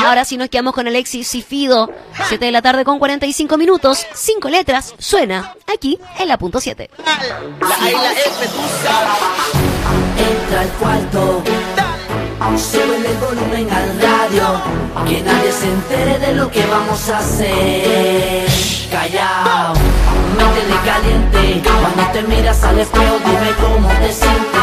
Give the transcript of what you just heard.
Ahora sí nos quedamos con Alexis y Fido. 7 de la tarde con 45 minutos. 5 letras. Suena aquí en la punto 7. Entra al cuarto, sube el volumen al radio, que nadie se entere de lo que vamos a hacer. Callao, métele caliente, cuando te miras al espejo dime cómo te sientes.